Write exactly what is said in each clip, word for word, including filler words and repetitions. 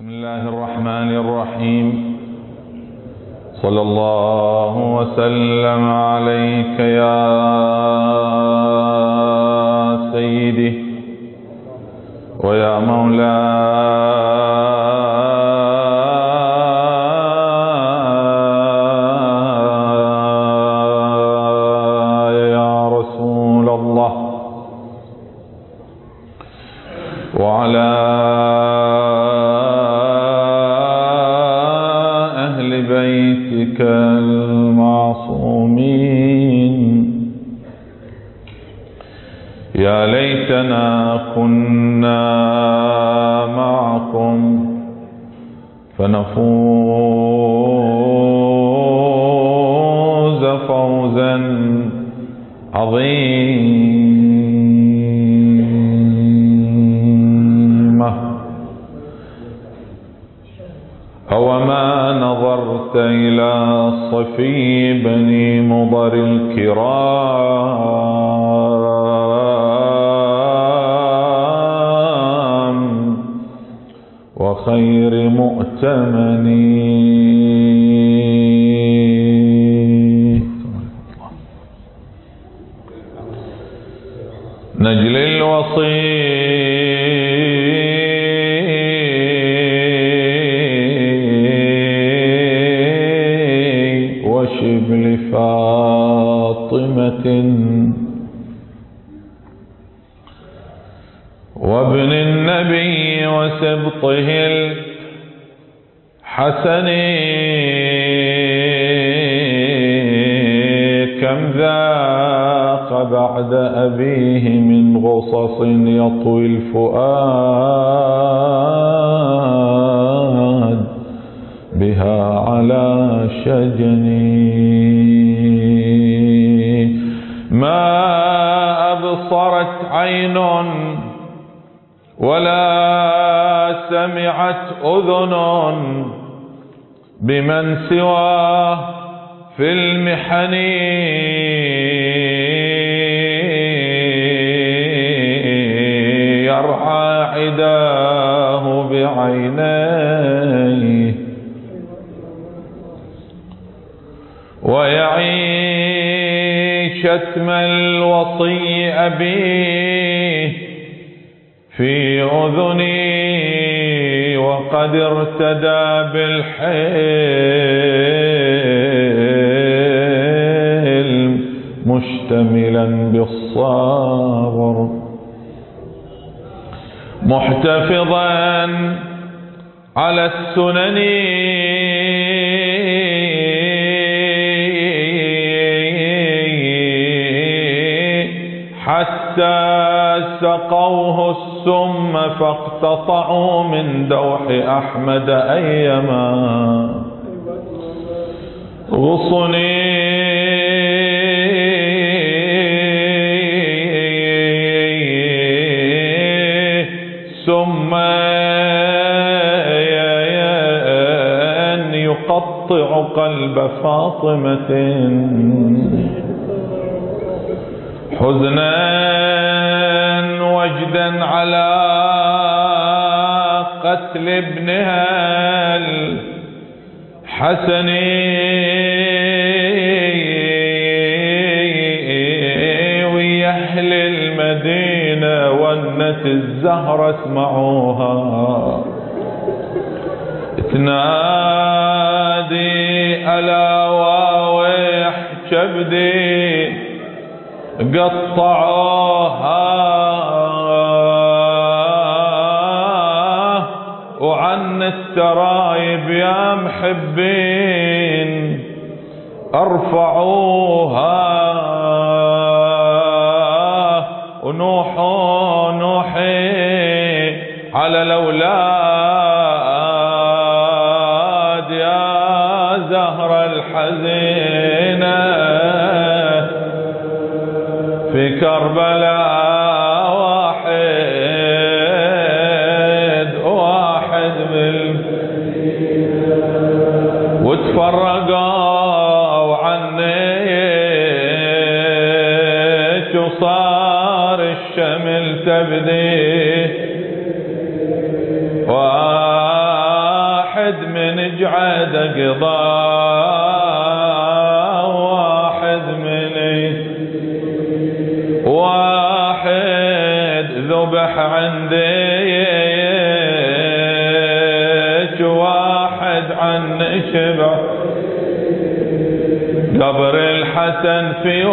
بسم الله الرحمن الرحيم. صلى الله وسلم عليك يا سيدي ويا مولاي يا رسول الله، وعلى بيتك المعصومين. يا ليتنا كنا معكم فنفوز فوزا عظيما. أوما نظرت إلى صفي بني مضر الكرام وخير مؤتمن نجل الوصي شبل فاطمة وابن النبي وسبطه الحسن، كم ذاق بعد أبيه من غصص يطوي الفؤاد بها على شجني. ما أبصرت عين ولا سمعت أذن بمن سواه في المحن يرعى عداه بعينيه ويعيش شتم الوصي أبيه في أذني وقد ارتدى بالحلم مشتملا بالصبر محتفظا على السنن حتى سقوه السم فاقتطعوا من دوح أحمد أيما غصني ثم يقطع قلب فاطمة حزنا وجدا على قتل ابنها الحسن ويهل المدينة والنت الزهرة اسمعوها تنادي ألا واويح كبدي قطعوها وعن الترايب يا محبين ارفعوها ونوحوا نوحي على الأولاد يا زهر الحزينة في كربلاء واحد واحد بالمدينة وتفرقوا عنيك وصار الشمل تبدي واحد من جعد قضاء، واحد من واحد ذبح عندك، واحد عن شبع قبر الحسن في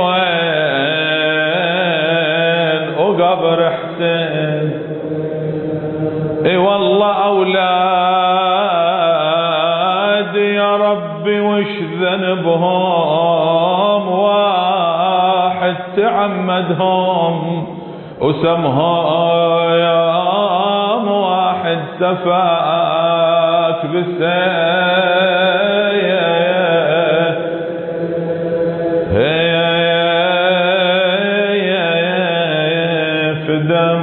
وين وقبر حسين. اي والله اولاد يا ربي وش ذنبهم، واحد تعمدهم وسمهم، واحد سفاك بالسيف في دم.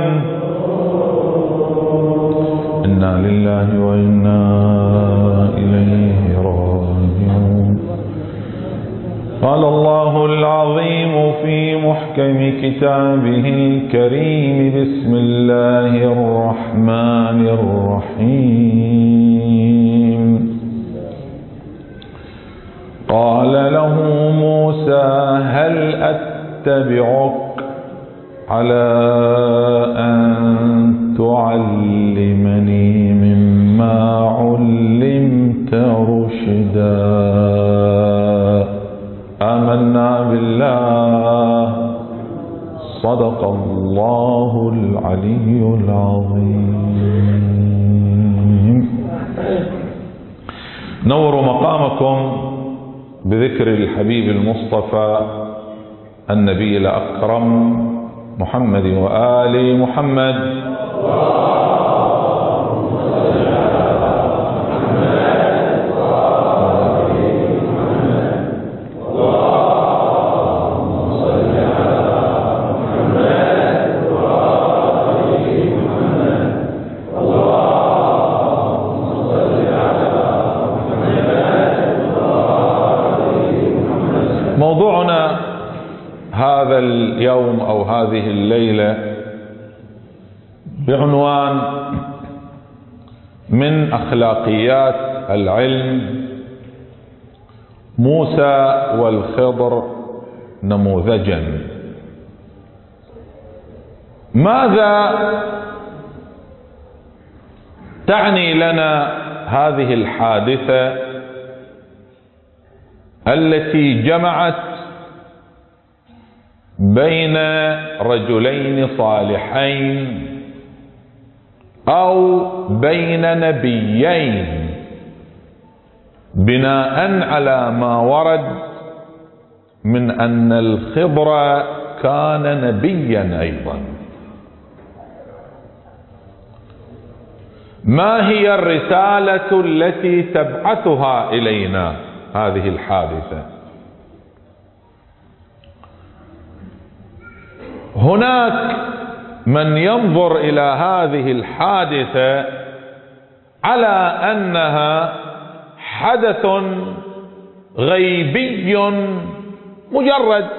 إنا لله وإنا إليه راجعون. قال الله العظيم في محكم كتابه الكريم: بسم الله الرحمن الرحيم. قال له موسى: هل أتبعك على أن تعلمني مما علمت رشدا؟ آمنا بالله. صدق الله العلي العظيم. نوروا مقامكم بذكر الحبيب المصطفى النبي الأكرم محمد وآل محمد. موضوعنا هذا اليوم أو هذه الليلة بعنوان: من أخلاقيات العلم موسى والخضر نموذجا. ماذا تعني لنا هذه الحادثة التي جمعت بين رجلين صالحين أو بين نبيين بناء على ما ورد من أن الخضر كان نبيا أيضا؟ ما هي الرسالة التي تبعثها إلينا هذه الحادثة؟ هناك من ينظر إلى هذه الحادثة على أنها حدث غيبي مجرد،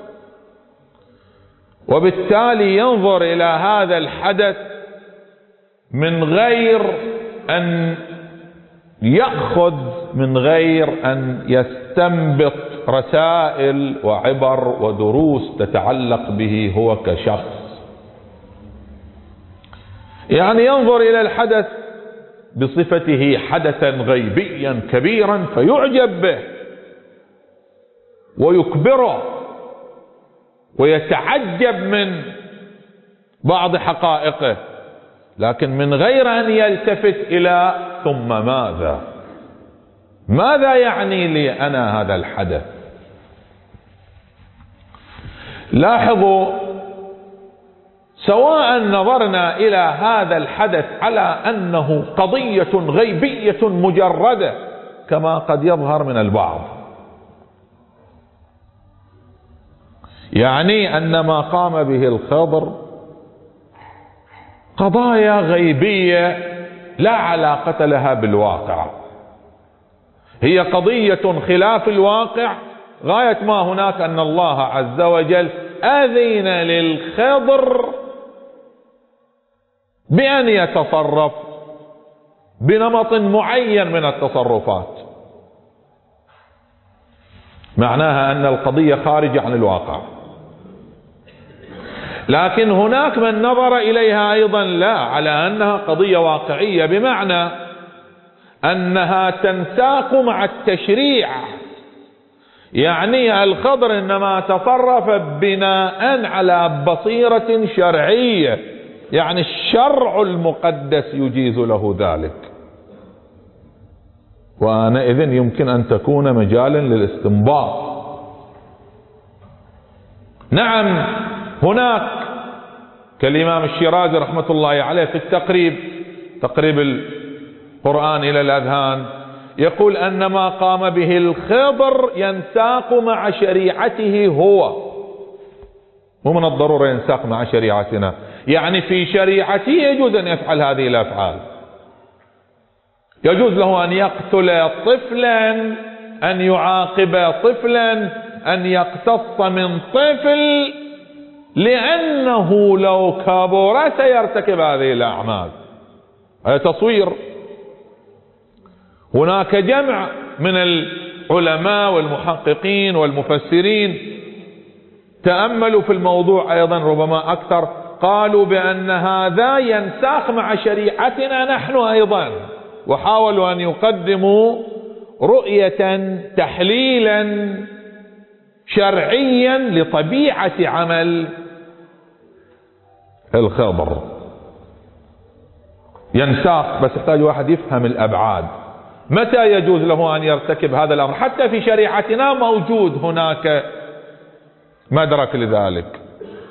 وبالتالي ينظر إلى هذا الحدث من غير أن يأخذ، من غير أن يستنبط رسائل وعبر ودروس تتعلق به هو كشخص. يعني ينظر إلى الحدث بصفته حدثا غيبيا كبيرا فيعجب به ويكبره ويتعجب من بعض حقائقه، لكن من غير أن يلتفت إلى ثم ماذا ماذا يعني لي أنا هذا الحدث. لاحظوا، سواء نظرنا إلى هذا الحدث على أنه قضية غيبية مجردة كما قد يظهر من البعض، يعني أن ما قام به الخضر قضايا غيبية لا علاقة لها بالواقع، هي قضية خلاف الواقع. غاية ما هناك أن الله عز وجل أذن للخضر بأن يتصرف بنمط معين من التصرفات، معناها أن القضية خارجة عن الواقع. لكن هناك من نظر إليها أيضا لا، على أنها قضية واقعية، بمعنى أنها تنساق مع التشريع. يعني الخضر إنما تصرف بناء على بصيرة شرعية، يعني الشرع المقدس يجيز له ذلك، وآنئذ يمكن أن تكون مجالا للاستنباط. نعم، هناك كالإمام الشيرازي رحمة الله عليه في التقريب، تقريب القرآن إلى الأذهان، يقول أن ما قام به الخضر ينساق مع شريعته هو، ومن الضرورة ينساق مع شريعتنا، يعني في شريعته يجوز أن يفعل هذه الأفعال. يجوز له أن يقتل طفلا، أن يعاقب طفلا، أن يقتص من طفل، لأنه لو كبر سيرتكب هذه الأعمال. هذا تصوير. هناك جمع من العلماء والمحققين والمفسرين تأملوا في الموضوع أيضا ربما أكثر، قالوا بأن هذا ينساق مع شريعتنا نحن أيضا، وحاولوا أن يقدموا رؤية تحليلا شرعيا لطبيعة عمل الخضر. ينساق، بس يحتاج واحد يفهم الأبعاد. متى يجوز له أن يرتكب هذا الأمر؟ حتى في شريعتنا موجود هناك مدرك لذلك.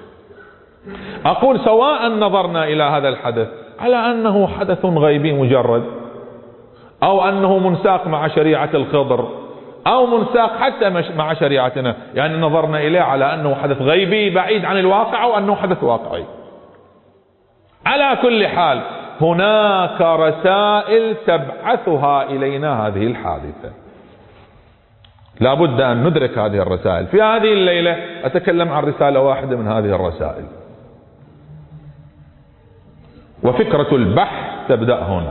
أقول سواء نظرنا إلى هذا الحدث على أنه حدث غيبي مجرد، أو أنه منساق مع شريعة الخضر، أو منساق حتى مع شريعتنا، يعني نظرنا إليه على أنه حدث غيبي بعيد عن الواقع أو أنه حدث واقعي، على كل حال هناك رسائل تبعثها إلينا هذه الحادثة، لا بد أن ندرك هذه الرسائل. في هذه الليلة أتكلم عن رسالة واحدة من هذه الرسائل، وفكرة البحث تبدأ هنا.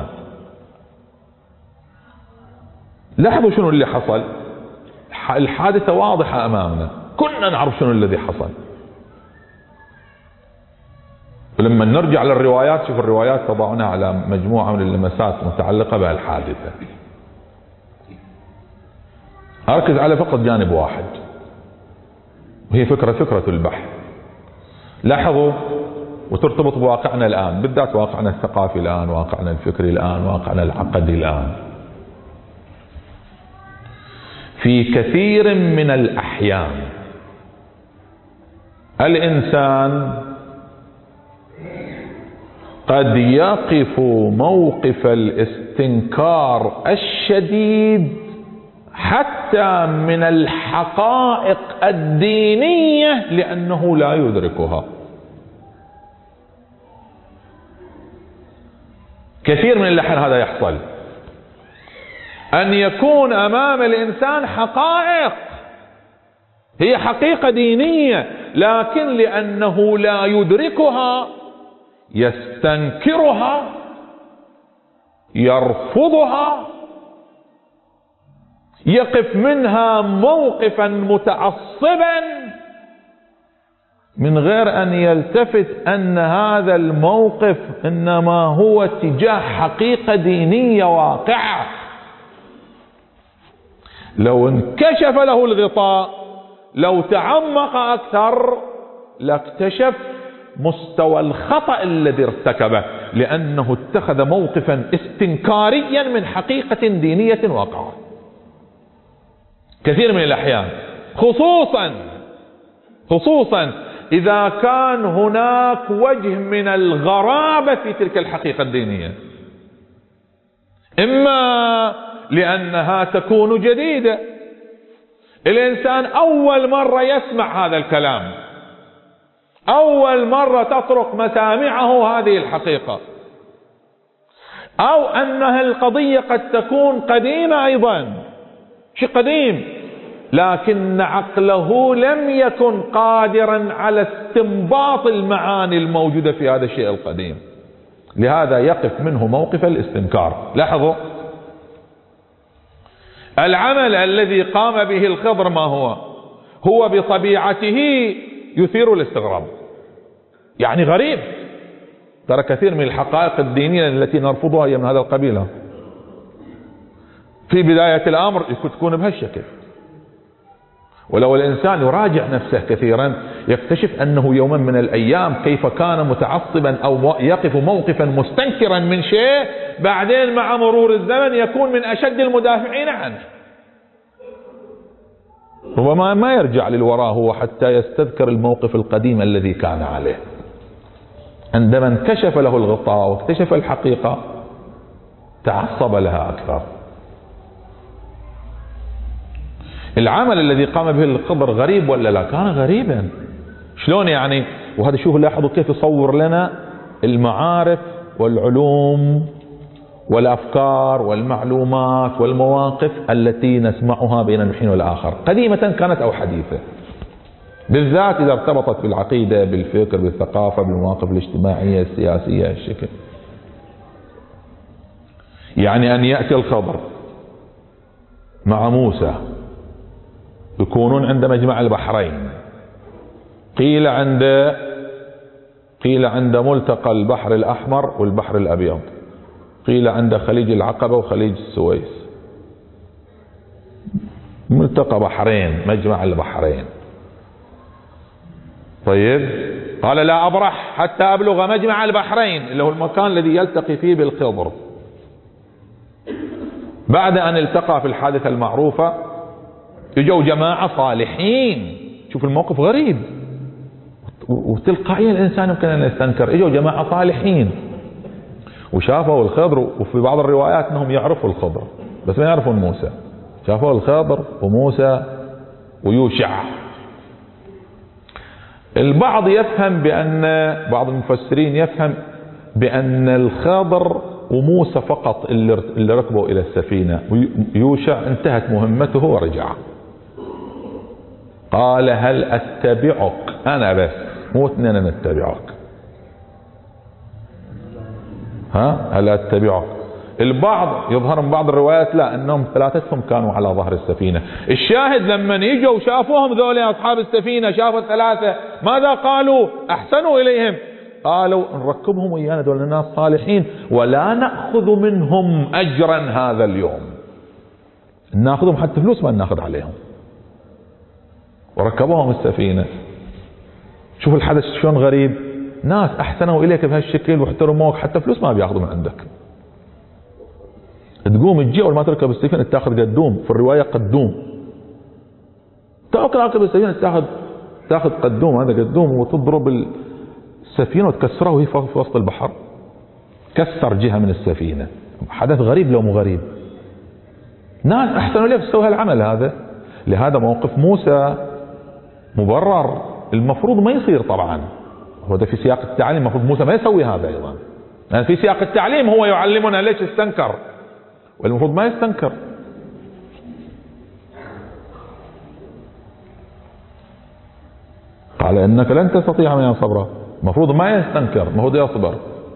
لاحظوا شنو اللي حصل. الحادثة واضحة أمامنا، كنا نعرف شنو الذي حصل. ولما نرجع للروايات، شوف الروايات تضعنا على مجموعة من اللمسات متعلقة بهالحادثة. أركز على فقط جانب واحد، وهي فكرة فكرة البحث. لاحظوا، وترتبط بواقعنا الآن، بالذات واقعنا الثقافي الآن، واقعنا الفكري الآن، واقعنا العقدي الآن. في كثير من الأحيان الإنسان قد يقف موقف الاستنكار الشديد حتى من الحقائق الدينية لأنه لا يدركها. كثير من الأحيان هذا يحصل، أن يكون أمام الإنسان حقائق هي حقيقة دينية، لكن لأنه لا يدركها يستنكرها، يرفضها، يقف منها موقفا متعصبا من غير أن يلتفت أن هذا الموقف إنما هو تجاه حقيقة دينية واقعة. لو انكشف له الغطاء، لو تعمق أكثر، لاكتشف مستوى الخطأ الذي ارتكبه، لأنه اتخذ موقفا استنكاريا من حقيقة دينية واقعة. كثير من الأحيان، خصوصا خصوصا إذا كان هناك وجه من الغرابة في تلك الحقيقة الدينية، إما لأنها تكون جديدة، الإنسان أول مرة يسمع هذا الكلام، أول مرة تطرق مسامعه هذه الحقيقة، أو أنها القضية قد تكون قديمة أيضا، شيء قديم، لكن عقله لم يكن قادرا على استنباط المعاني الموجودة في هذا الشيء القديم، لهذا يقف منه موقف الاستنكار. لاحظوا العمل الذي قام به الخضر ما هو؟ هو بطبيعته يثير الاستغراب، يعني غريب. ترى كثير من الحقائق الدينية التي نرفضها هي من هذا القبيل. في بداية الأمر تكون بهالشكل، ولو الإنسان يراجع نفسه كثيرا يكتشف أنه يوما من الأيام كيف كان متعصبا أو يقف موقفا مستنكرا من شيء، بعدين مع مرور الزمن يكون من أشد المدافعين عنه. ربما ما يرجع للوراء هو حتى يستذكر الموقف القديم الذي كان عليه. عندما انكشف له الغطاء واكتشف الحقيقة تعصب لها أكثر. العمل الذي قام به الخضر غريب ولا لا؟ كان غريبا. شلون يعني؟ وهذا شوفوا لاحظوا كيف يصور لنا المعارف والعلوم والأفكار والمعلومات والمواقف التي نسمعها بين الحين والآخر، قديمة كانت أو حديثة، بالذات إذا ارتبطت بالعقيدة بالفكر بالثقافة بالمواقف الاجتماعية السياسية الشكل. يعني أن يأتي الخضر مع موسى يكونون عند مجمع البحرين، قيل عند قيل عند ملتقى البحر الأحمر والبحر الأبيض، قيل عند خليج العقبة وخليج السويس، ملتقى بحرين مجمع البحرين. طيب قال لا أبرح حتى أبلغ مجمع البحرين اللي هو المكان الذي يلتقي فيه بالخضر. بعد أن التقى في الحادثة المعروفة يجوا جماعة صالحين. شوف الموقف غريب وتلقائيا الإنسان يمكن أن يستنكر. يجوا جماعة صالحين وشافوا الخضر، وفي بعض الروايات أنهم يعرفوا الخضر بس ما يعرفون موسى. شافوا الخضر وموسى ويوشع. البعض يفهم بأن بعض المفسرين يفهم بأن الخضر وموسى فقط اللي ركبوا إلى السفينة، ويوشع انتهت مهمته ورجع. قال هل أتبعك أنا بس، مو اثنين نتبعك. ها هل أتبعك. البعض يظهر من بعض الروايات لا انهم ثلاثتهم كانوا على ظهر السفينة. الشاهد لما يجوا وشافوهم ذولي اصحاب السفينة، شافوا الثلاثة ماذا قالوا؟ احسنوا اليهم، قالوا نركبهم ويانا دول الناس صالحين ولا نأخذ منهم اجرا هذا اليوم، ناخذهم حتى فلوس ما ناخذ عليهم. وركبوهم السفينة. شوف الحدث شلون غريب، ناس احسنوا اليك بهالشكل واحترموك حتى فلوس ما بياخذوا من عندك. تقوم تجي اول ما تركب السفينة تاخذ قدوم، في الرواية قدوم، تركب السفينة تاخذ تاخذ قدوم، هذا قدوم، وتضرب السفينة وتكسرها وهي في وسط البحر. كسر جهة من السفينة. حدث غريب لو مو غريب. ناس احسنوا لك تسوي هالعمل هذا. لهذا موقف موسى مبرر، المفروض ما يصير طبعا، هو ده في سياق التعليم، المفروض موسى ما يسوي هذا ايضا، لأن في سياق التعليم هو يعلمنا ليش استنكر، والمفروض ما يستنكر. قال انك لن تستطيع معي صبرا، المفروض ما يستنكر، المفروض يصبر.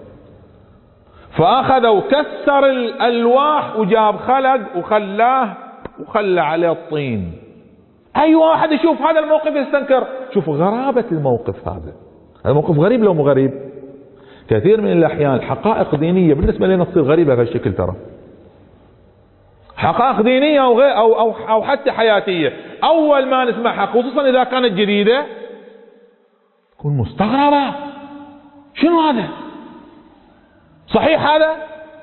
فاخذ وكسر الالواح وجاب خلق وخلاه وخلى عليه الطين. اي واحد يشوف هذا الموقف يستنكر. شوفوا غرابة الموقف هذا، هذا موقف غريب لو مو غريب. كثير من الاحيان حقائق دينية بالنسبة لنا تصير غريبة بهالشكل. ترى حقائق دينية أو, غير أو, أو, أو حتى حياتية أول ما نسمعها خصوصا إذا كانت جديدة تكون مستغربة. شنو هذا؟ صحيح هذا؟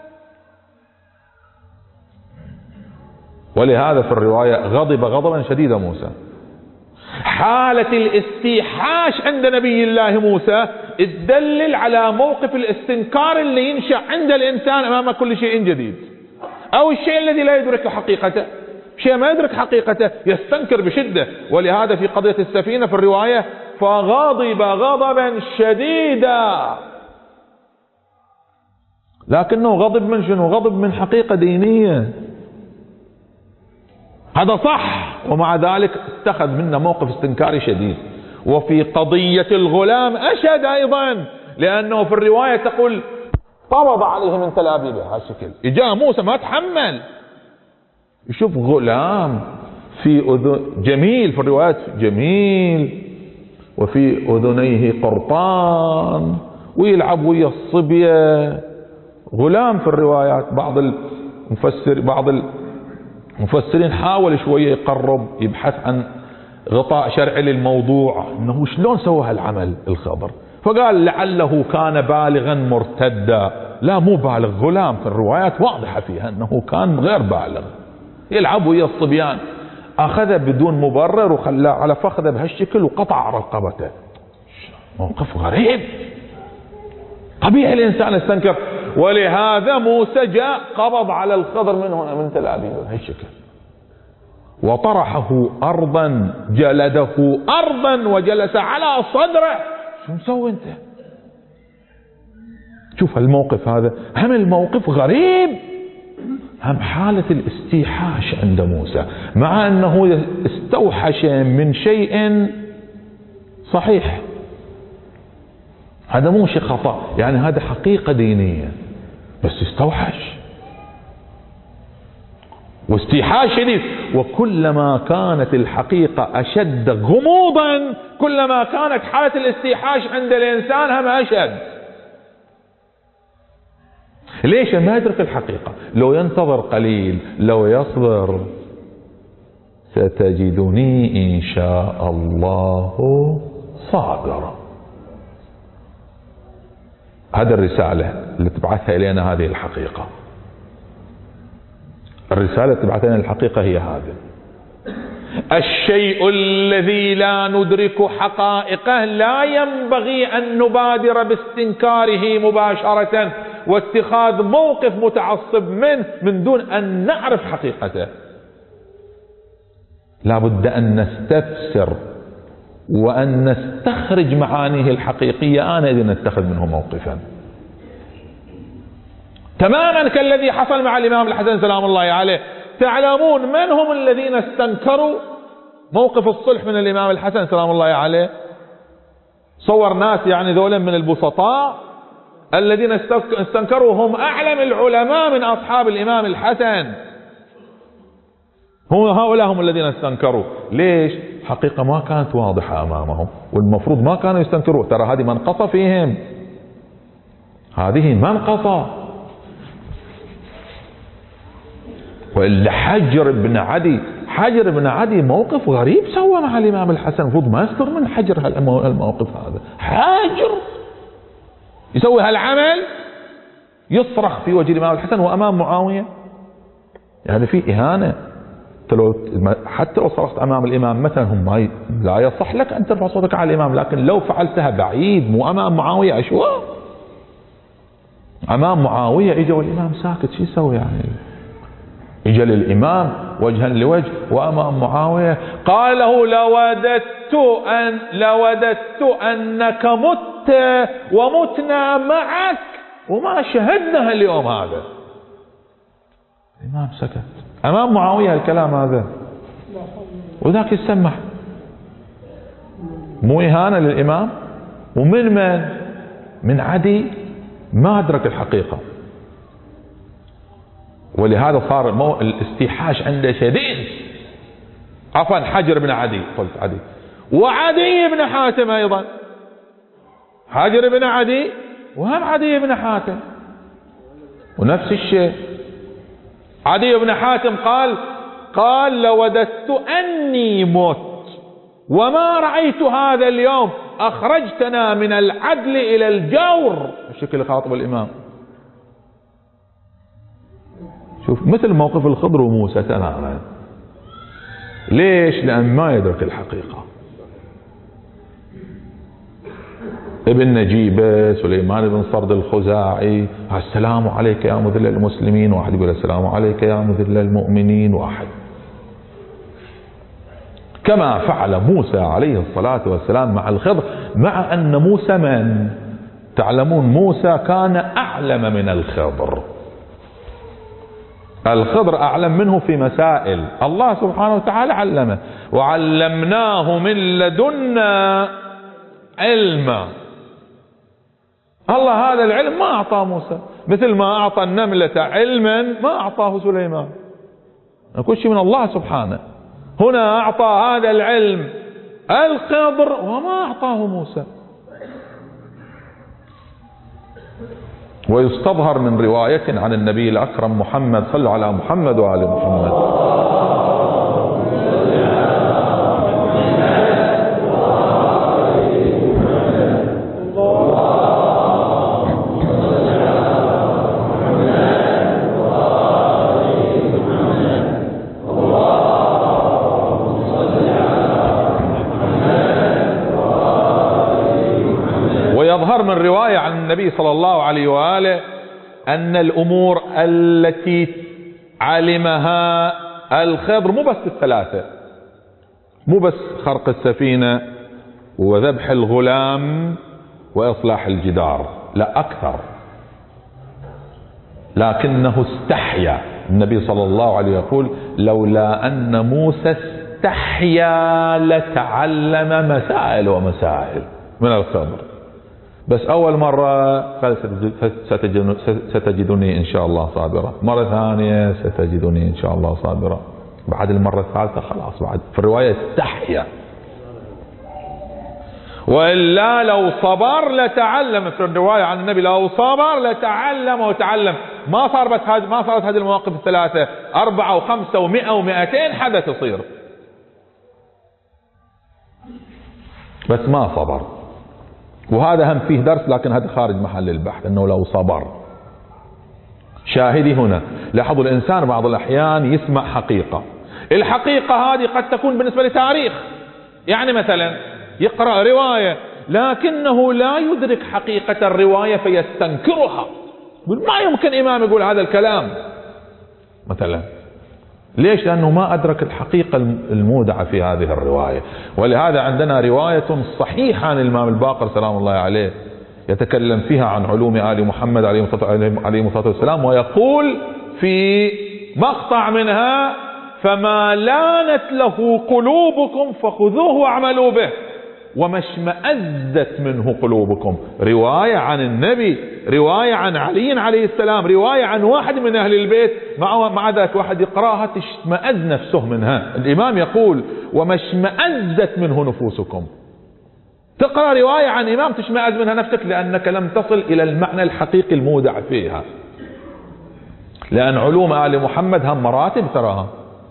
ولهذا في الرواية غضب غضبا شديدا موسى. حالة الاستيحاش عند نبي الله موسى تدلل على موقف الاستنكار اللي ينشأ عند الإنسان أمام كل شيء جديد، أو الشيء الذي لا يدرك حقيقته. شيء ما يدرك حقيقته يستنكر بشدة. ولهذا في قضية السفينة في الرواية فغضب غضبا شديدا، لكنه غضب من شنو؟ غضب من حقيقة دينية، هذا صح، ومع ذلك اتخذ منا موقف استنكاري شديد. وفي قضية الغلام أشد أيضا، لأنه في الرواية تقول قبض عليه من تل أبيب بهالشكل. إجا موسى ما تحمل، يشوف غلام في أذن جميل، في الروايات جميل وفي أذنيه قرطان ويلعب ويا الصبية، غلام في الروايات. بعض المفسر بعض المفسرين حاول شوية يقرب يبحث عن غطاء شرعي للموضوع، انه شلون سوى هالعمل الخضر، فقال لعله كان بالغا مرتدا. لا مو بالغ، غلام، في الروايات واضحة فيها انه كان غير بالغ يلعب ويا الصبيان. اخذه بدون مبرر وخلاه على فخذه بهالشكل وقطع رقبته. موقف غريب، قبيح الانسان يستنكر. ولهذا موسى جاء قبض على الخضر من هنا من تل أبيب بهالشكل وطرحه ارضا، جلده ارضا وجلس على صدره. شو مسوي انت؟ شوف الموقف هذا، هم الموقف غريب، هم حالة الاستيحاش عند موسى، مع انه استوحش من شيء صحيح، هذا مو شيء خطأ، يعني هذا حقيقة دينية، بس استوحش واستيحاش شديد. وكلما كانت الحقيقة أشد غموضا كلما كانت حالة الاستيحاش عند الإنسان هم أشد. ليش؟ ما يدرك الحقيقة. لو ينتظر قليل، لو يصبر، ستجدني إن شاء الله صابرا. هذه الرسالة اللي تبعثها إلينا، هذه الحقيقة. الرسالة اللي تبعثها إلينا الحقيقة هي هذه. الشيء الذي لا ندرك حقائقه لا ينبغي أن نبادر باستنكاره مباشرة واتخاذ موقف متعصب منه من دون أن نعرف حقيقته. لا بد أن نستفسر وأن نستخرج معانيه الحقيقية، آنئذ نتخذ منه موقفا. تماما كالذي حصل مع الإمام الحسن سلام الله عليه. تعلمون من هم الذين استنكروا موقف الصلح من الإمام الحسن سلام الله عليه؟ صور ناس يعني ذولا من البسطاء الذين استنكروا هم أعلم العلماء من أصحاب الإمام الحسن، هم هؤلاء هم الذين استنكروا. ليش؟ حقيقة ما كانت واضحة أمامهم، والمفروض ما كانوا يستنكروا. ترى هذه منقصة فيهم، هذه منقصة. وإلا حجر بن عدي حجر بن عدي موقف غريب سوى مع الإمام الحسن، المفروض ما يصدر من حجر هالموقف هذا. حاجر يسوي هالعمل، يصرخ في وجه الإمام الحسن وأمام معاوية، يعني في إهانة. حتى لو صرخت أمام الإمام مثلا، هم ما لا يصح لك أن ترفع صوتك على الإمام، لكن لو فعلتها بعيد مو أمام معاوية، أشوى أمام معاوية إجا والإمام ساكت، شو يسوي يعني؟ إجا للإمام وجها لوجه وأمام معاوية قال له لوددت أن لوددت أنك مت ومتنا معك وما شهدنا اليوم هذا. الإمام سكت أمام معاوية الكلام هذا، وذاك يسمح. مو إهانة للإمام؟ ومن من؟ من عدي ما أدرك الحقيقة، ولهذا صار المو... الاستيحاش عنده شديد. عفوا حجر بن عدي، قلت عدي، وعدي بن حاتم أيضا. حجر بن عدي وهم عدي بن حاتم، ونفس الشيء. عدي بن حاتم قال قال لوددت أني مت وما رأيت هذا اليوم، أخرجتنا من العدل إلى الجور. الشكل خاطب الإمام. شوف مثل موقف الخضر وموسى تماما. ليش؟ لأن ما يدرك الحقيقة. ابن نجيبة سليمان بن صرد الخزاعي، السلام عليك يا مذل المسلمين، واحد يقول السلام عليك يا مذل المؤمنين، واحد. كما فعل موسى عليه الصلاة والسلام مع الخضر، مع أن موسى من؟ تعلمون موسى كان أعلم من الخضر. الخضر أعلم منه في مسائل، الله سبحانه وتعالى علمه، وعلمناه من لدنا علما. الله هذا العلم ما أعطاه موسى، مثل ما أعطى النملة علما ما أعطاه سليمان. كل شيء من الله سبحانه. هنا أعطى هذا العلم الخضر وما أعطاه موسى. ويستظهر من رواية عن النبي الأكرم محمد، صلى على محمد وآل محمد. ويظهر من رواية عن النبي صلى الله عليه وآله أن الأمور التي علمها الخضر مو بس الثلاثة، مو بس خرق السفينة وذبح الغلام وإصلاح الجدار، لا أكثر. لكنه استحيا. النبي صلى الله عليه وسلم يقول لولا أن موسى استحيا لتعلم مسائل ومسائل من الخضر. بس أول مرة قال ستجدني إن شاء الله صابرا، مرة ثانية ستجدني إن شاء الله صابرا، بعد المرة الثالثة خلاص بعد في الرواية استحيا. وإلا لو صبر لتعلم، في الرواية عن النبي لو صبر لتعلم وتعلم. ما صار بس هذه، ما صارت هذه المواقف الثلاثة، أربعة وخمسة ومئة ومئتين حدث يصير، بس ما صبر. وهذا هم فيه درس، لكن هذا خارج محل البحث، انه لو صبر. شاهدي هنا لاحظوا الانسان بعض الاحيان يسمع حقيقة، الحقيقة هذه قد تكون بالنسبة لتاريخ، يعني مثلا يقرأ رواية لكنه لا يدرك حقيقة الرواية فيستنكرها، يقول ما يمكن امام يقول هذا الكلام مثلا. ليش؟ لأنه ما أدرك الحقيقة المودعة في هذه الرواية. ولهذا عندنا رواية صحيحة عن الإمام الباقر سلام الله عليه يتكلم فيها عن علوم آل محمد عليه الصلاة والسلام، ويقول في مقطع منها فما لانت له قلوبكم فخذوه واعملوا به وما اشمأزت منه قلوبكم. رواية عن النبي، رواية عن علي عليه السلام، رواية عن واحد من أهل البيت، مع, مع ذلك واحد يقرأها تشمأز نفسه منها. الإمام يقول وما اشمأزت منه نفوسكم. تقرأ رواية عن إمام تشمأز منها نفسك لأنك لم تصل إلى المعنى الحقيقي المودع فيها. لأن علوم آل محمد هم مراتب تراها،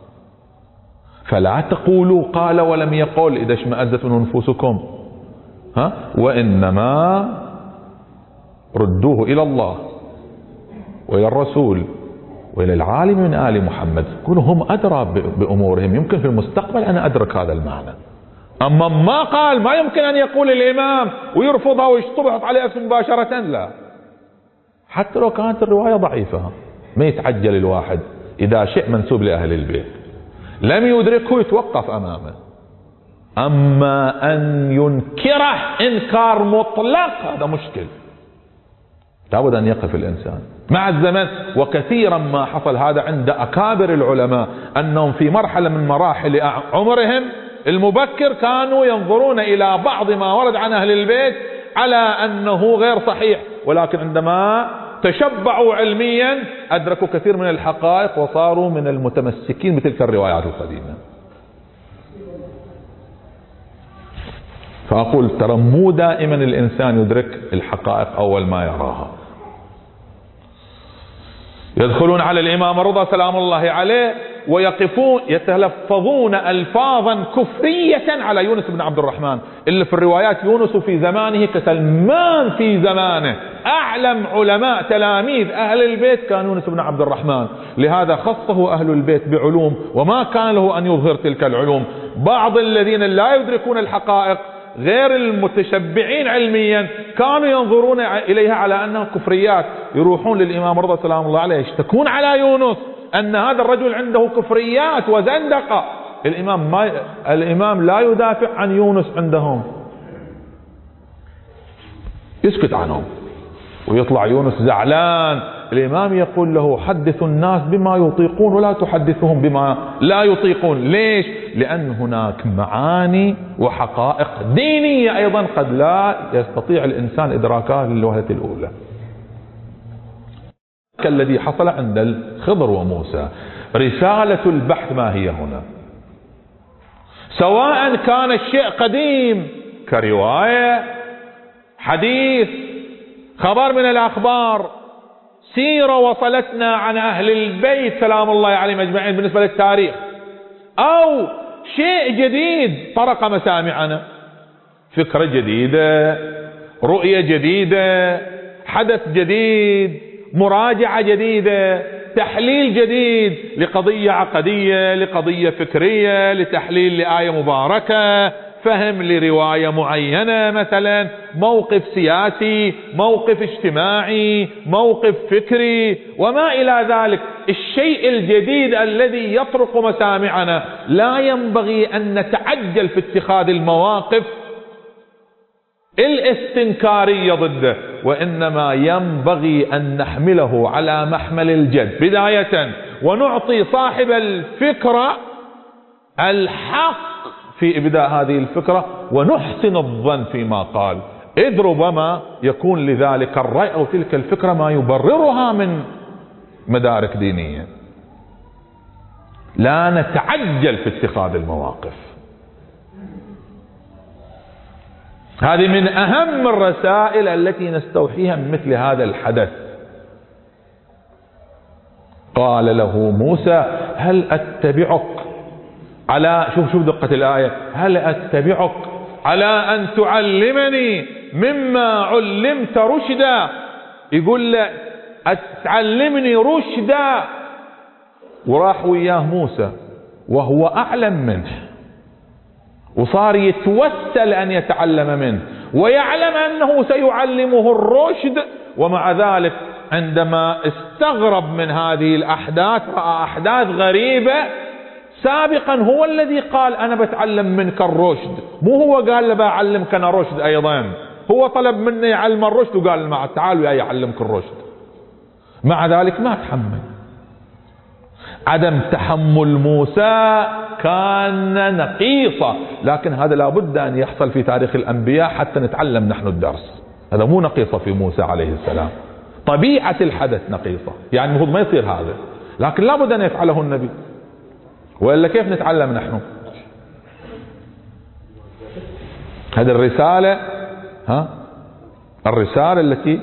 فلا تقولوا قال ولم يقل إذا اشمأزت منه نفوسكم، ها؟ وإنما ردوه إلى الله وإلى الرسول وإلى العالم من آل محمد، يكونوا هم أدرى بأمورهم، يمكن في المستقبل أنا أدرك هذا المعنى. أما ما قال ما يمكن أن يقول الإمام ويرفضها ويشطبط عليه اسم مباشرة، لا، حتى لو كانت الرواية ضعيفة ما يتعجل الواحد إذا شيء منسوب لأهل البيت لم يدركه يتوقف أمامه. أما أن ينكره إنكار مطلق هذا مشكل، لابد أن يقف الإنسان مع الزمن. وكثيرا ما حصل هذا عند أكابر العلماء، أنهم في مرحلة من مراحل عمرهم المبكر كانوا ينظرون إلى بعض ما ورد عن أهل البيت على أنه غير صحيح، ولكن عندما تشبعوا علميا أدركوا كثير من الحقائق وصاروا من المتمسكين بتلك الروايات القديمة. فأقول ترى مو دائما الإنسان يدرك الحقائق أول ما يراها. يدخلون على الإمام الرضا سلام الله عليه ويقفون يتلفظون ألفاظا كفرية على يونس بن عبد الرحمن، اللي في الروايات يونس في زمانه كسلمان في زمانه، أعلم علماء تلاميذ أهل البيت كان يونس بن عبد الرحمن. لهذا خصه أهل البيت بعلوم وما كان له أن يظهر تلك العلوم. بعض الذين لا يدركون الحقائق غير المتشبعين علميا كانوا ينظرون إليها على أنها كفريات، يروحون للإمام رضا سلام الله عليه يشتكون على يونس أن هذا الرجل عنده كفريات وزندقة. الإمام, ما الإمام لا يدافع عن يونس عندهم، يسكت عنهم، ويطلع يونس زعلان الإمام يقول له حدث الناس بما يطيقون ولا تحدثهم بما لا يطيقون. ليش؟ لأن هناك معاني وحقائق دينية أيضا قد لا يستطيع الإنسان إدراكها للوهلة الأولى، كالذي حصل عند الخضر وموسى. رسالة البحث ما هي هنا؟ سواء كان الشيء قديم كرواية، حديث، خبر من الأخبار، سيرة وصلتنا عن أهل البيت سلام الله عليهم أجمعين بالنسبة للتاريخ، أو شيء جديد طرق مسامعنا، فكرة جديدة، رؤية جديدة، حدث جديد، مراجعة جديدة، تحليل جديد لقضية عقدية، لقضية فكرية، لتحليل لآية مباركة، فهم لرواية معينة، مثلا موقف سياسي، موقف اجتماعي، موقف فكري وما إلى ذلك. الشيء الجديد الذي يطرق مسامعنا لا ينبغي أن نتعجل في اتخاذ المواقف الاستنكارية ضده، وإنما ينبغي أن نحمله على محمل الجد بداية، ونعطي صاحب الفكرة الحق في إبداء هذه الفكرة، ونحسن الظن فيما قال، إذ ربما يكون لذلك الرأي أو تلك الفكرة ما يبررها من مدارك دينية. لا نتعجل في اتخاذ المواقف. هذه من أهم الرسائل التي نستوحيها من مثل هذا الحدث. قال له موسى هل أتبعك على، شوف شوف دقة الآية، هل أتبعك على أن تعلمني مما علمت رشدا. يقول له تعلمني رشدا، وراح وياه موسى وهو أعلم منه، وصار يتوسل أن يتعلم منه، ويعلم أنه سيعلمه الرشد. ومع ذلك عندما استغرب من هذه الأحداث، رأى أحداث غريبة، سابقا هو الذي قال أنا بتعلم منك الرشد، مو هو قال له بعلمك أنا رشد أيضا، هو طلب منه يعلم الرشد وقال له تعال وياي يعلمك الرشد. مع ذلك ما تحمل. عدم تحمل موسى كان نقيصة، لكن هذا لابد أن يحصل في تاريخ الأنبياء حتى نتعلم نحن الدرس. هذا مو نقيصة في موسى عليه السلام، طبيعة الحدث نقيصة، يعني المفروض ما يصير هذا، لكن لابد أن يفعله النبي، وإلا كيف نتعلم نحن؟ هذه الرسالة، ها الرسالة التي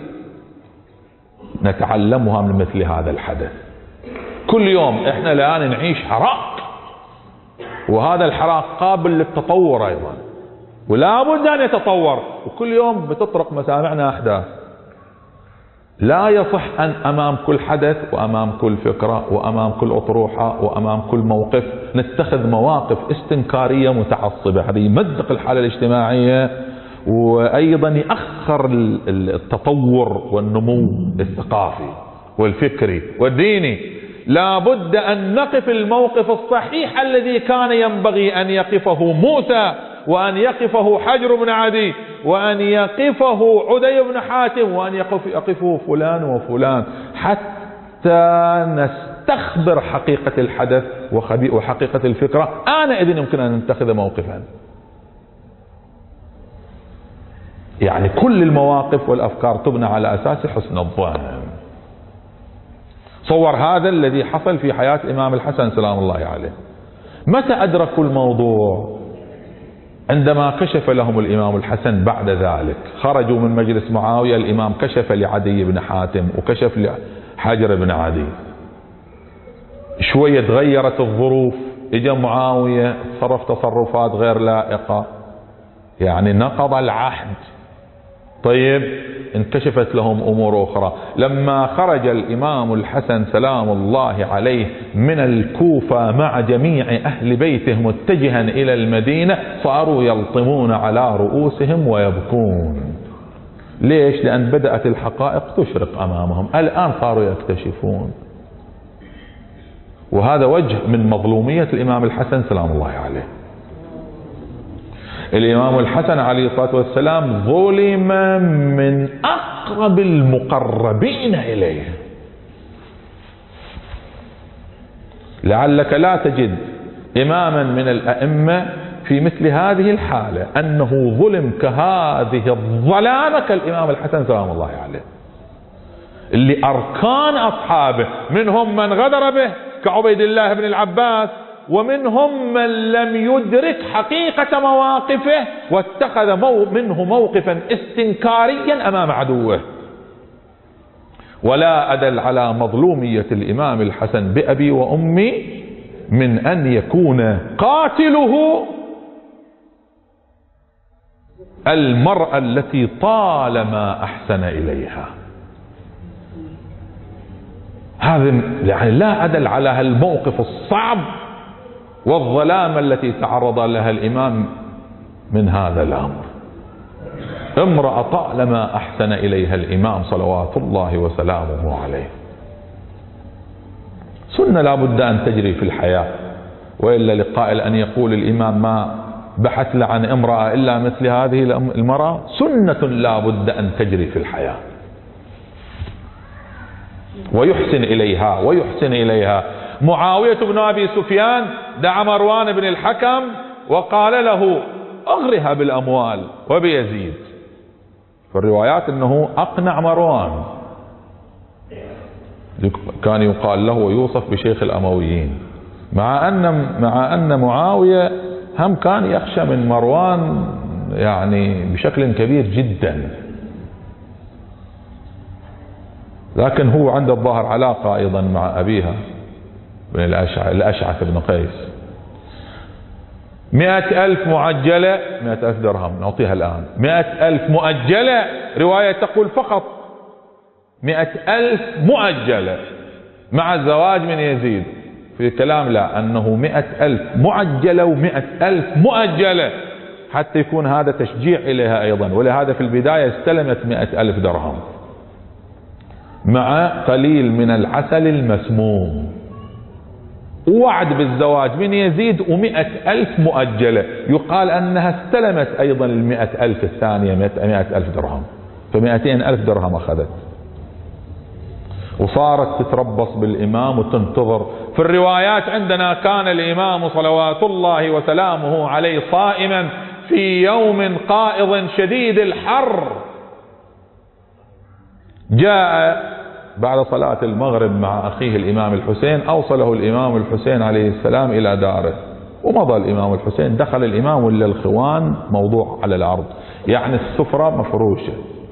نتعلمها من مثل هذا الحدث. كل يوم احنا الآن نعيش حراك، وهذا الحراك قابل للتطور أيضا، ولا بد أن يتطور، وكل يوم بتطرق مسامعنا أحداث. لا يصح أن أمام كل حدث وأمام كل فكرة وأمام كل أطروحة وأمام كل موقف نتخذ مواقف استنكارية متعصبة. هذا يمزق الحالة الاجتماعية، وأيضا يأخر التطور والنمو الثقافي والفكري والديني. لا بد أن نقف الموقف الصحيح الذي كان ينبغي أن يقفه موسى، وأن يقفه حجر بن عدي، وأن يقفه عدي بن حاتم، وأن يقف يقفه فلان وفلان، حتى نستخبر حقيقة الحدث وحقيقة الفكرة. آنئذ يمكن أن نتخذ موقفا. يعني كل المواقف والأفكار تبنى على أساس حسن الظن. صور هذا الذي حصل في حياة الإمام الحسن سلام الله عليه. متى أدركوا الموضوع؟ عندما كشف لهم الإمام الحسن بعد ذلك، خرجوا من مجلس معاوية، الإمام كشف لعدي بن حاتم وكشف لحجر بن عدي. شوية تغيرت الظروف، اجى معاوية تصرف تصرفات غير لائقة، يعني نقض العهد. طيب انكشفت لهم أمور أخرى. لما خرج الإمام الحسن سلام الله عليه من الكوفة مع جميع أهل بيته متجها إلى المدينة، صاروا يلطمون على رؤوسهم ويبكون. ليش؟ لأن بدأت الحقائق تشرق أمامهم، الآن صاروا يكتشفون. وهذا وجه من مظلومية الإمام الحسن سلام الله عليه. الإمام الحسن عليه الصلاة والسلام ظلم من أقرب المقربين إليه، لعلك لا تجد إماما من الأئمة في مثل هذه الحالة أنه ظلم كهذه الظلامة كالإمام الحسن سلام الله عليه، اللي أركان أصحابه منهم من غدر به كعبيد الله بن العباس، ومنهم من لم يدرك حقيقة مواقفه واتخذ منه موقفا استنكاريا أمام عدوه. ولا أدل على مظلومية الإمام الحسن بأبي وأمي من أن يكون قاتله المرأة التي طالما أحسن إليها. هذا يعني لا أدل على هالموقف الصعب والظلام التي تعرض لها الإمام من هذا الأمر. امرأة طالما أحسن إليها الإمام صلوات الله وسلامه عليه. سنة لا بد أن تجري في الحياة، وإلا لقائل أن يقول الإمام ما بحث عن امرأة إلا مثل هذه المرأة. سنة لا بد أن تجري في الحياة، ويحسن إليها ويحسن إليها. معاوية بن أبي سفيان دعا مروان بن الحكم وقال له أغرها بالأموال وبيزيد. في الروايات أنه أقنع مروان، كان يقال له ويوصف بشيخ الأمويين، مع أن مع أن معاوية هم كان يخشى من مروان يعني بشكل كبير جدا، لكن هو عنده الظاهر علاقة أيضا مع أبيها بن الأشعث بن قيس. مئة ألف معجلة، مئة ألف درهم نعطيها الآن. مئة ألف مؤجلة، رواية تقول فقط مئة ألف مؤجلة مع الزواج من يزيد. في كلام لا، أنه مئة ألف معجلة ومئة ألف مؤجلة، حتى يكون هذا تشجيع إليها أيضا. ولهذا في البداية استلمت مئة ألف درهم مع قليل من العسل المسموم، ووعد بالزواج من يزيد ومئة ألف مؤجلة. يقال أنها استلمت أيضا المئة ألف الثانية مئة ألف درهم، فمئتين ألف درهم أخذت، وصارت تتربص بالإمام وتنتظر. في الروايات عندنا كان الإمام صلوات الله وسلامه عليه صائما في يوم قائض شديد الحر، جاء بعد صلاة المغرب مع أخيه الإمام الحسين، أوصله الإمام الحسين عليه السلام إلى داره، ومضى الإمام الحسين. دخل الإمام ولا الخوان موضوع على الأرض، يعني السفرة مفروشة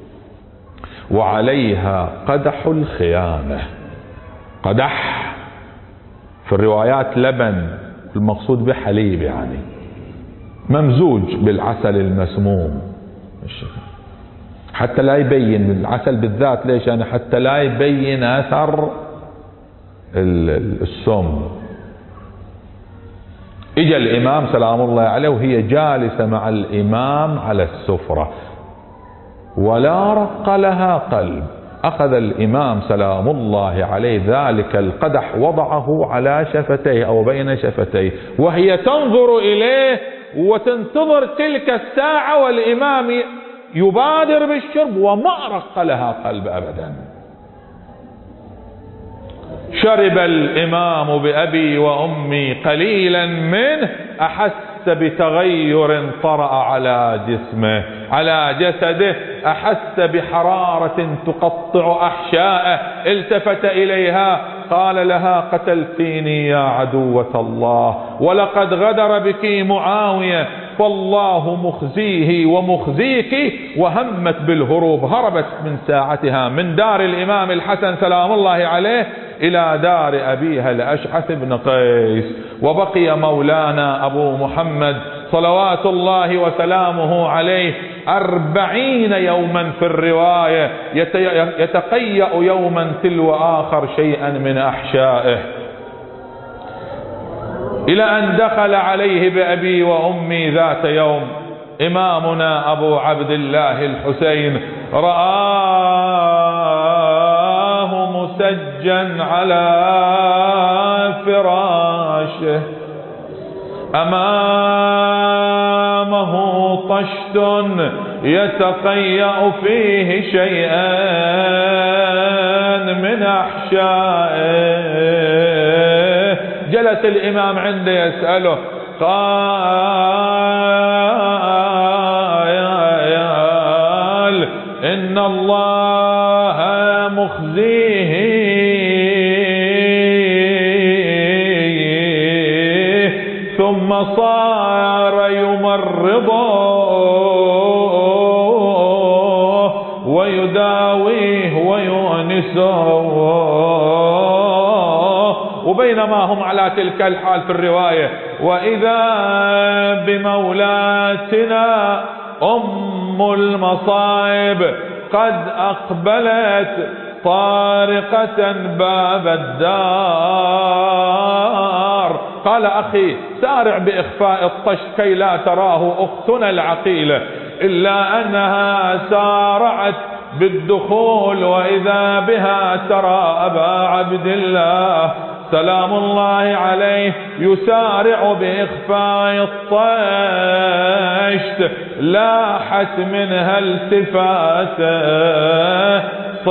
وعليها قدح الخيانة. قدح في الروايات لبن، المقصود بحليب يعني ممزوج بالعسل المسموم، حتى لا يبين العسل بالذات. ليش؟ يعني حتى لا يبين أثر السم. اجى الإمام سلام الله عليه وهي جالسة مع الإمام على السفرة، ولا رق لها قلب. أخذ الإمام سلام الله عليه ذلك القدح وضعه على شفتيه أو بين شفتيه، وهي تنظر إليه وتنتظر تلك الساعة، والإمام يبادر بالشرب وما رق لها قلب أبدا. شرب الإمام بأبي وأمي قليلا منه، أحس بتغير طرأ على جسمه على جسده، أحس بحرارة تقطع أحشاءه. التفت إليها قال لها قتلتيني يا عدوة الله، ولقد غدر بك معاوية، فالله مخزيه ومخزيك. وهمت بالهروب، هربت من ساعتها من دار الإمام الحسن سلام الله عليه إلى دار أبيها الأشعث بن قيس. وبقي مولانا أبو محمد صلوات الله وسلامه عليه أربعين يوما في الرواية يتقيأ يوما تلو آخر شيئا من أحشائه، إلى أن دخل عليه بأبي وأمي ذات يوم إمامنا أبو عبد الله الحسين، رآه مسجا على فراشه، أمامه طشت يتقيأ فيه شيئا من أحشائه، جلس الإمام عنده يسأله، قال إن الله مخزيه ثم صار يمرضه ويداويه ويؤنسه. وبينما هم على تلك الحال في الرواية وإذا بمولاتنا أم المصائب قد أقبلت طارقة باب الدار. قال أخي سارع بإخفاء الطشت كي لا تراه أختنا العقيلة، إلا أنها سارعت بالدخول وإذا بها ترى أبا عبد الله سلام الله عليه يسارع بإخفاء الطشت. لاحت منها التفاته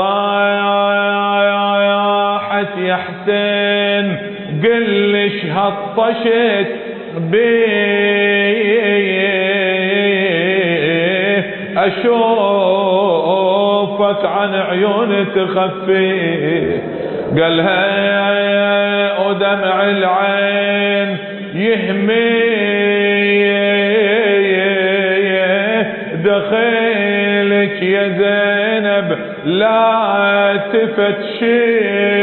صاحت يا حسين قلش هالطشت بيه أشوفك عن عيون تخفي. قالها ودمع العين يهمي دخيلك يا زينب لا تفتشي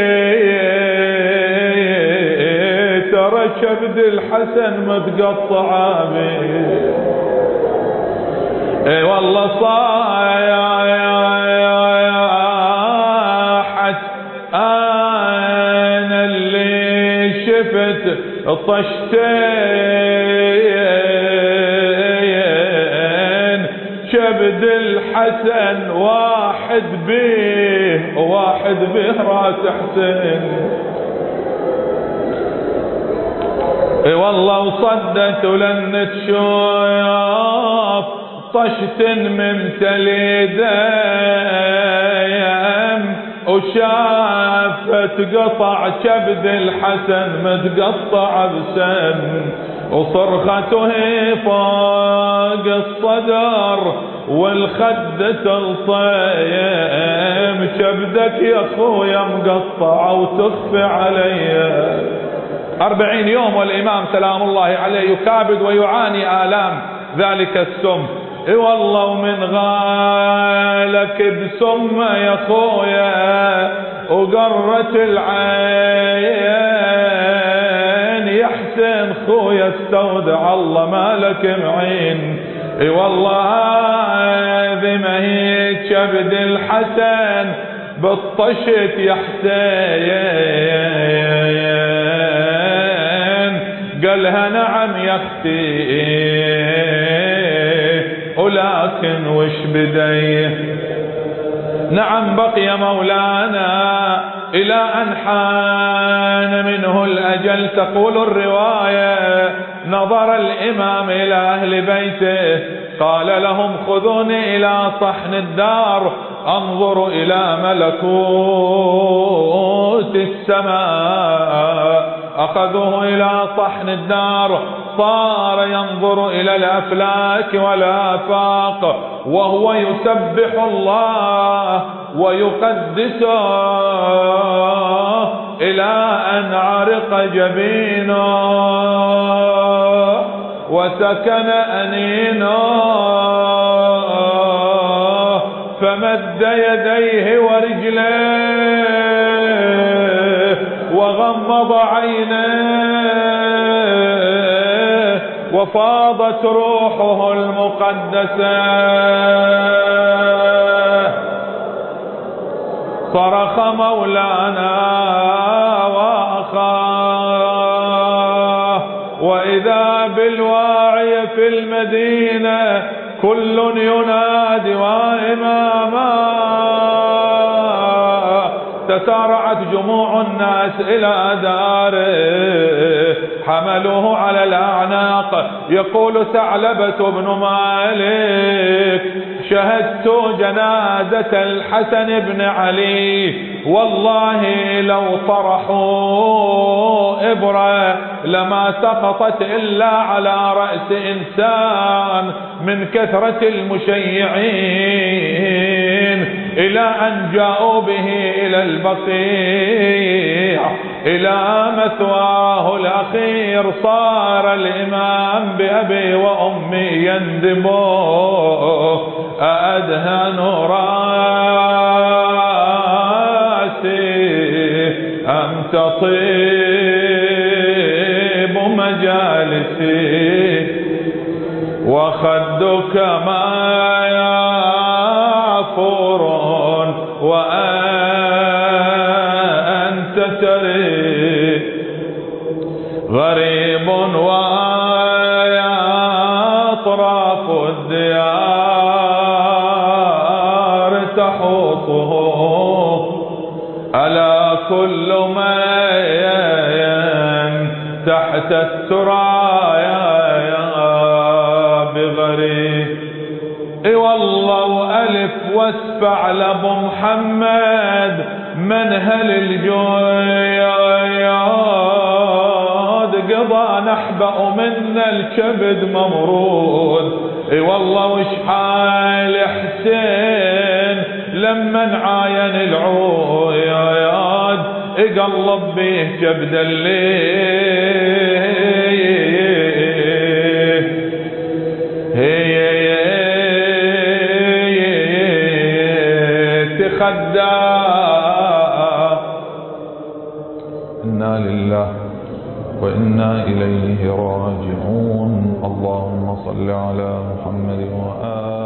ترى كبد الحسن متقطع بي. اي والله صاحت انا اللي شفت طشتين كبد الحسن واحد به واحد به راس حسين. اي والله وصدت ولن تشوف طشت من تليدم وشافت قطع كبد الحسن متقطع بسن وصرخته فوق الصدر والخد تلطيم كبدك يا اخويا مقطع وتخفي علي. أربعين يوم والإمام سلام الله عليه يكابد ويعاني آلام ذلك السم. اي والله ومن غالك بسم يا خويا وقرت العين يا حسين خويا استودع الله مالك معين. اي والله هذه ما هي كبد الحسن بالطشت يا حسين. قالها نعم يا اختي ولكن وش بدي. نعم بقي مولانا إلى أن حان منه الأجل. تقول الرواية نظر الإمام إلى أهل بيته قال لهم خذوني إلى صحن الدار أنظر إلى ملكوت السماء. أخذوه إلى صحن الدار صار ينظر إلى الأفلاك والآفاق وهو يسبح الله ويقدسه إلى أن عرق جبينه وسكن أنينه فمد يديه ورجليه وغمض عينيه وفاضت روحه المقدسة. صرخ مولانا وأخاه وإذا بالواعي في المدينة كل ينادي وإماما. تسارعت جموع الناس إلى داره حملوه على الأعناق. يقول ثعلبة بن مالك شهدت جنازة الحسن بن علي والله لو طرحوا إبرة لما سقطت إلا على رأس إنسان من كثرة المشيعين، إلى أن جاءوا به إلى البقيع إلى مثواه الأخير. صار الإمام بأبي وأمي يندموا أأدهن راسي أم تطيب مجالسي وخدك ما يعفر وأنت تري غريب ويا أطراف الديار تحوطه ألا كل من تحت الثرايا بغريب. اي والله وألف واسفع لأبو محمد منهل الجياد قضى نحبأ منا الكبد ممرود. اي والله وش حال حسين لما عاين العياد قلب به كبد الليل. هي تخدى. إنا لله وإنا إليه راجعون. اللهم صل على محمد وآله